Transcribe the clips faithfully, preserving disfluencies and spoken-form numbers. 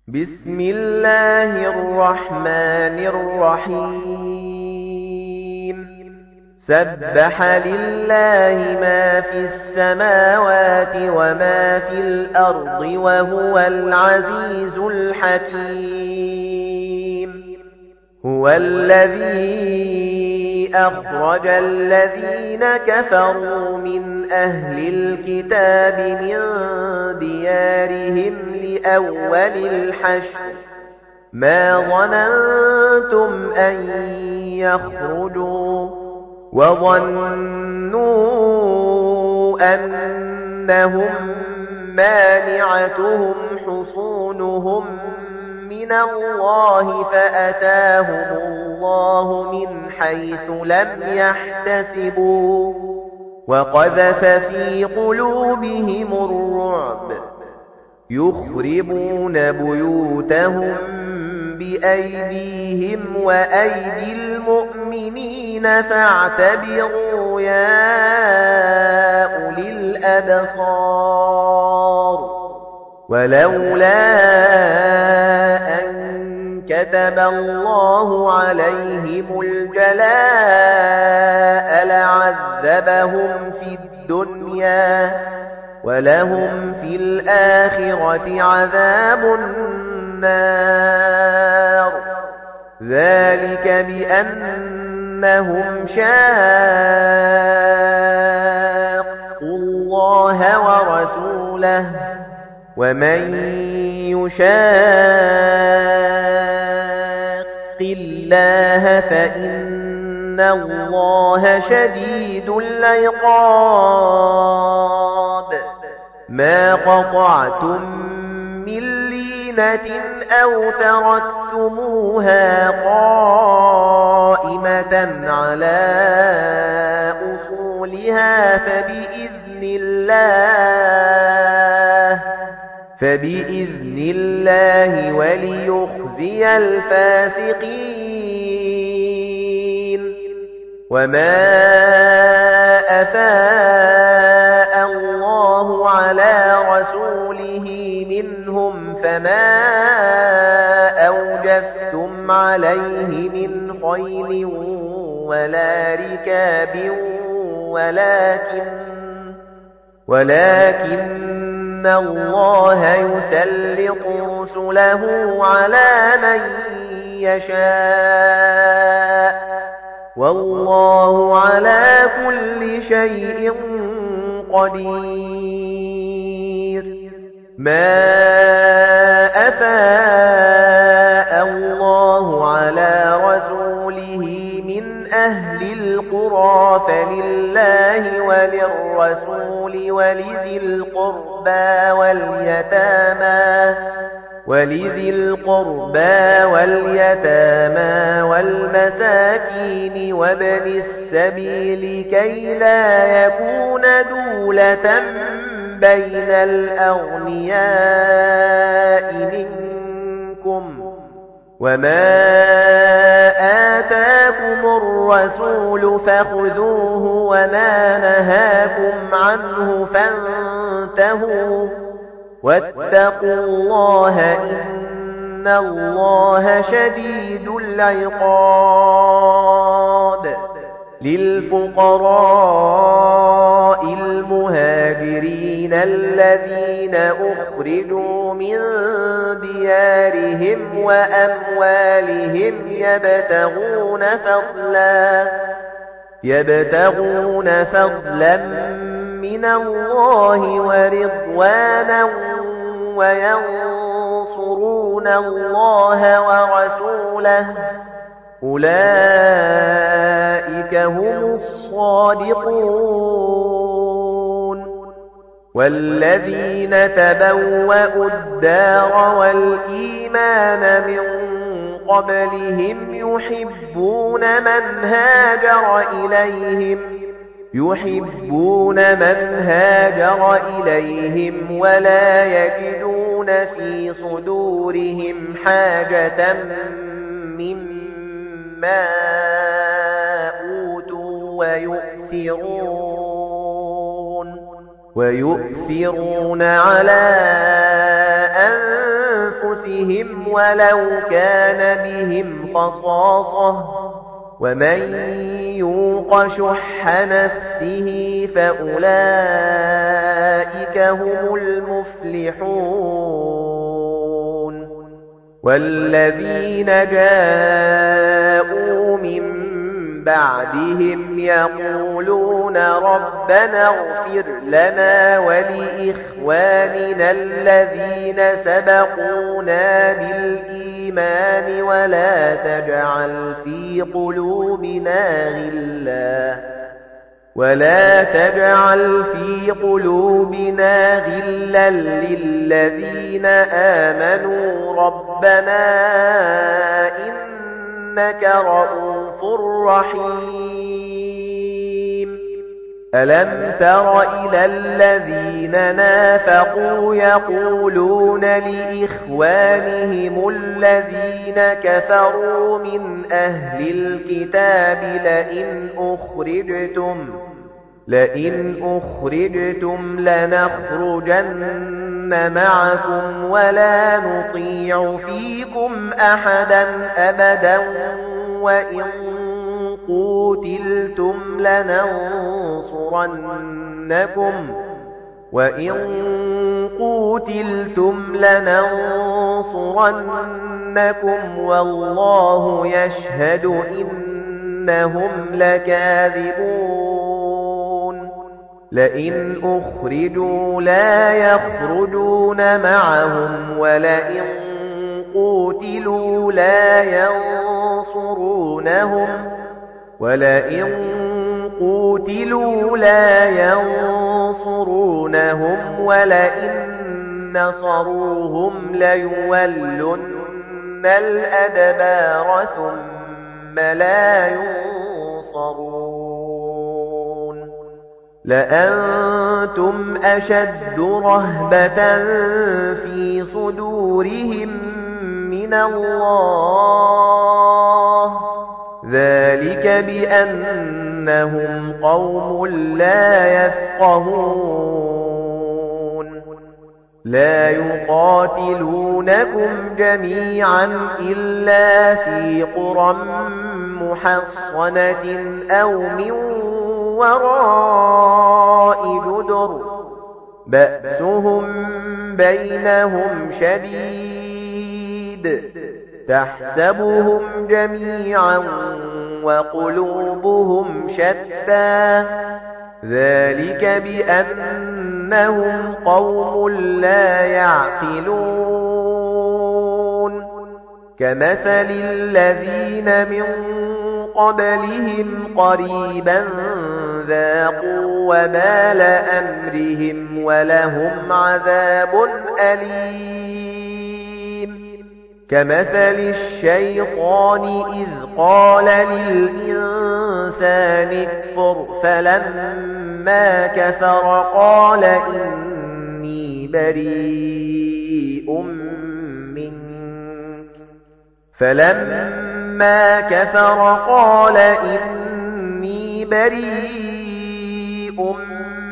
بسم الله الرحمن الرحيم سبح لله ما في السماوات وما في الأرض وهو العزيز الحكيم هو الذي أخرج الذين كفروا من أهل الكتاب من ديارهم لأول الحشر ما ظننتم أن يخرجوا وظنوا أنهم مانعتهم حصونهم من الله فأتاهم الله من حيث لم يحتسبوا وقذف في قلوبهم الرعب يخربون بيوتهم بأيديهم وأيدي المؤمنين فاعتبروا يا أولي الأبصار ولولا أن كتب الله عليهم الجلاء لعذبهم في الدنيا ولهم في الآخرة عذاب النار ذلك بأنهم شاقوا الله ورسوله ومن يشاق الله فإن الله شديد العقاب ما قطعتم من لينة أو تركتموها قائمة على أصولها فبإذن الله فبإذن الله وليخزي الفاسقين وما أفاء الله على رسوله منهم فما أوجفتم عليه من خيل ولا ركاب ولكن ولكن إن الله يسلط رسله على من يشاء والله على كل شيء قدير ما أفاء الله على رسوله من أهل القرى فلله وللرسول ولذي القربى واليتامى ولذي القربى واليتامى والمساكين وابن السبيل كي لا يكون دولة بين الأغنياء منكم وما آتاكم الرسول فخذوه وما نهاكم عنه فانتهوا واتقوا الله إن الله شديد العقاب للفقراء المهاجرين الذين أخرجوا من ديارهم وأموالهم يبتغون فضلا يبتغون فضلا من الله ورضوانا وينصرون الله ورسوله أولئك هم الصادقون والذين تبوأوا الدار والإيمان من قبلهم يحبون من هاجر إليهم يحبون من هاجر إليهم ولا يجدون في صدورهم حاجة مما أوتوا ويؤثرون ويؤثرون على أنفسهم ولو كان بهم خصاصة ومن يوق شح نفسه فأولئك هم المفلحون والذين جاءوا من بعدهم يقولون ربنا اغفر لنا ولإخواننا الذين سبقونا بالإيمان ولا تجعل في قلوبنا غلا ولا تجعل في قلوبنا غلا للذين آمنوا ربنا إنك رؤوف رحيم ألم تر إلى الذين نافقوا يقولون لإخوانهم الذين كفروا من أهل الكتاب لئن أخرجتم لئن أخرجتم لنخرجن معكم ولا نطيع فيكم أحدا أبدا وإن قوتلتم لننصرنكم وإن قوتلتم لننصرنكم والله يشهد إنهم لكاذبون لئن أخرجوا لا يخرجون معهم ولئن قوتلوا لا ينصرونهم ولئن قوتلوا لا ينصرونهم ولئن نصروهم ليولن الأدبار ثم لا ينصرون لأنتم أشد رهبة في صدورهم من الله ذلك بأنهم قوم لا يفقهون لا يقاتلونكم جميعا إلا في قرى محصنة أو من وراء جدر بأسهم بينهم شديد تحسبهم جميعا وقلوبهم شتى ذلك بأنهم قوم لا يعقلون كمثل الذين من قبلهم قريبا ذاقوا وبال أمرهم ولهم عذاب أليم كمثل الشيطان إذ قال للإنسان اكفر فلما كفر قال إني بريء منك فلما كفر قال إني بريء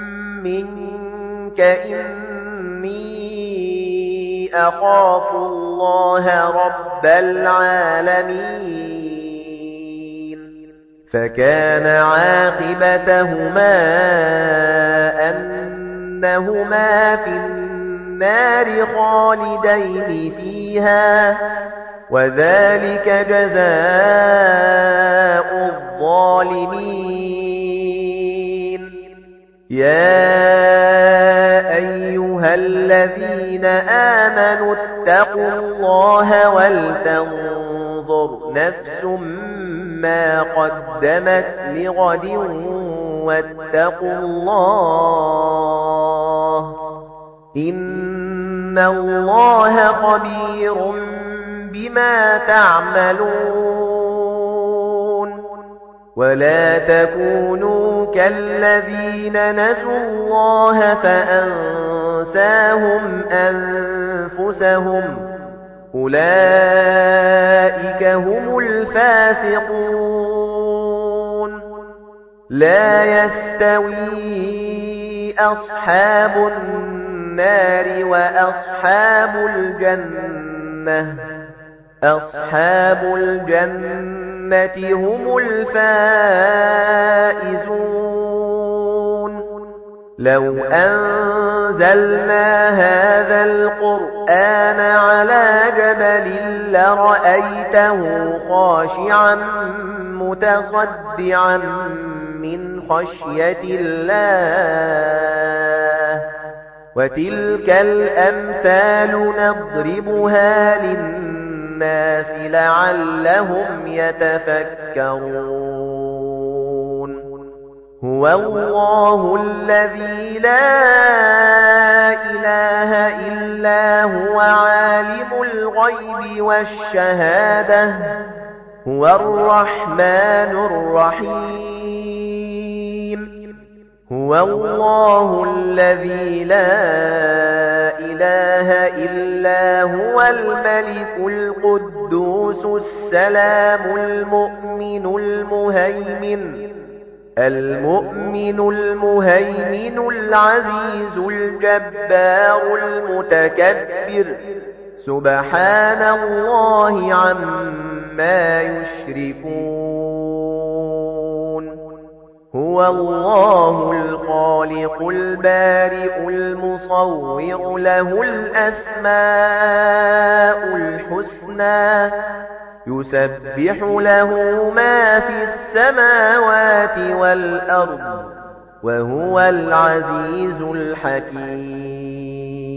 منك إني أخاف الله رب العالمين فكان عاقبتهما أنهما في النار خالدين فيها وذلك جزاء الظالمين يا أيها الذين آمنوا اتقوا الله ولتنظر نفس ما قدمت لغد واتقوا الله إن الله خبير بما تعملون ولا تكونوا كالذين نسوا الله فأنساهم أنفسهم أولئك هم الفاسقون لا يستوي أصحاب النار وأصحاب الجنة أصحاب الجنة هم الفائزون لو أنزلنا هذا القرآن على جبل لرأيته خاشعا متصدعا من خشية الله وتلك الأمثال نضربها للناس لعلهم يتفكرون هو الله الذي لا إله إلا هو عالم الغيب والشهادة هو الرحمن الرحيم هو الله الذي لا إله إلا هو الملك القدوس السلام المؤمن المهيمن المؤمن المهيمن العزيز الجبار المتكبر سبحان الله عما يشركون هو الله الخالق البارئ المصور له الأسماء الحسنى يسبح له ما في السماوات والأرض وهو العزيز الحكيم